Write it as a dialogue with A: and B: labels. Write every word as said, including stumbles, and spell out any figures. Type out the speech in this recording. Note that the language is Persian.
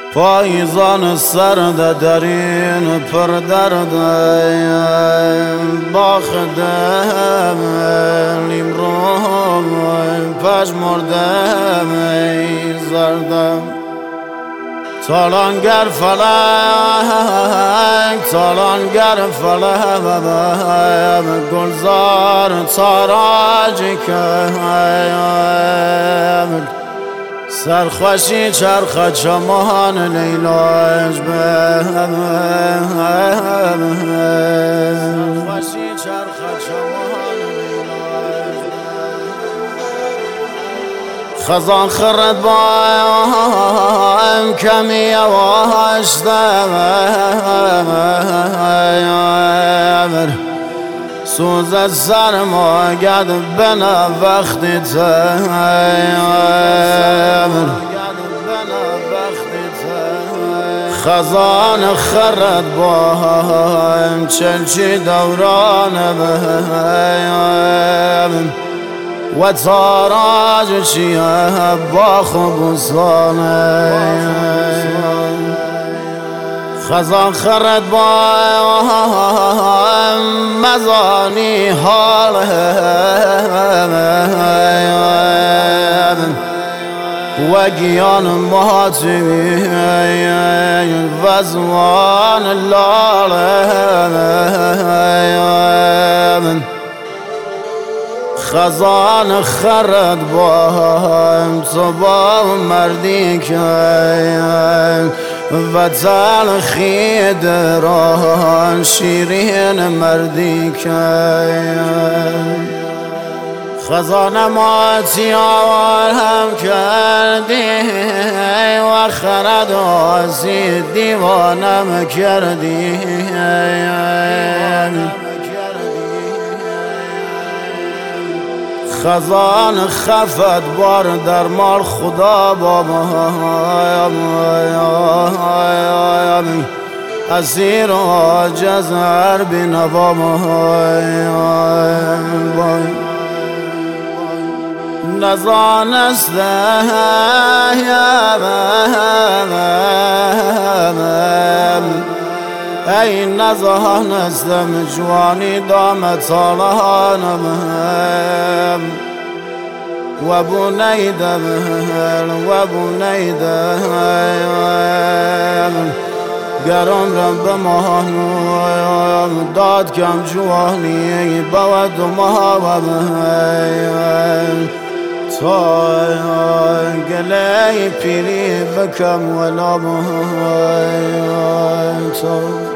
A: پاییزان سرد درین پر درد باخدم نیمروم پژمردم زردم تالانگر فلک تالانگر فلک گلزار تاراجی کم سرخوشی چرخ چمان لیلاش به سرخوشی چرخ چمان لیلاش خزان خرد بایم کمی یواشتم سوز سرما گد بنا وقتی تیم خزان خرد بایم چلچی دوران بهم و تاراج چیه با خوبستانه خزان خرد بایم مزانی حال و گیان ماتمی و زوان لالم خزان خرد بایم تو با مردی کن و تلخی دران شیرین مردی کن خزان ماتی آورم کردی و خرد آزی دیوانم کردی خزان خفت بار در مال خدا بابا اسیر عاجز هر بینوا نزانسته ای نزانستم جوانی دام طالانم و بونیدم و بونیدم گرم رم به ماهنویم داد کم جوانی بود و ماهویم تا گله پیری بکم ولا ماهویم